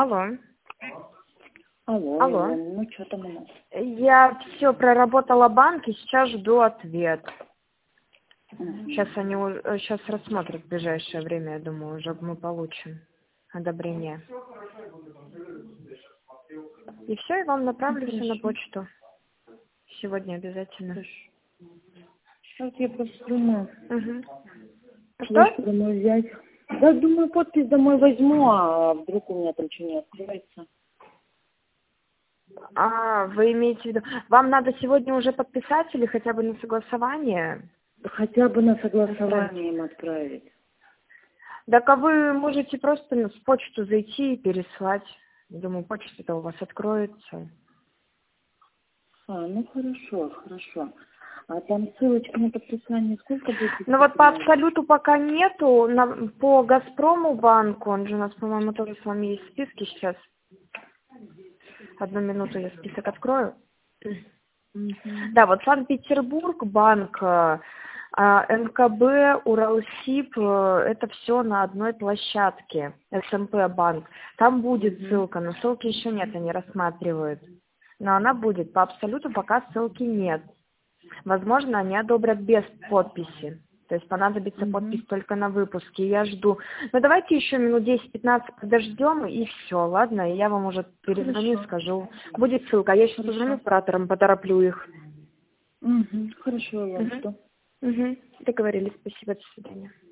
Алло. Алло, Алло. ну что там у нас? Я все проработала банк и сейчас жду ответ. Сейчас рассмотрят в ближайшее время, я думаю, уже мы получим одобрение. И все, и вам направлю все на почту. Сегодня обязательно. Сейчас я просто думаю, Что? что домой взять. Да, думаю, подпись домой возьму, а вдруг у меня там что не откроется. Вы имеете в виду... Вам надо сегодня уже подписать или хотя бы на согласование? Хотя бы на согласование им отправить. Так а вы можете просто в почту зайти и переслать. Думаю, почта-то у вас откроется. Ну хорошо. А там ссылочка на подписание сколько будет? Ну вот по Абсолюту пока нету. По Газпрому банку, он же у нас, по-моему, тоже с вами есть в списке сейчас. Одну минуту, я список открою. Да, вот Санкт-Петербург, банк, НКБ, Уралсиб, это все на одной площадке, СМП банк. Там будет ссылка, но ссылки еще нет, они рассматривают. Но она будет, по Абсолюту пока ссылки нет. Возможно, они одобрят без подписи. То есть понадобится подпись только на выпуске. Я жду. Но давайте еще минут 10-15 подождем, и все, ладно? И я вам уже перезвоню и скажу. Будет ссылка. Я сейчас позвоню операторам, потороплю их. Хорошо, я жду. Договорились. Спасибо. До свидания.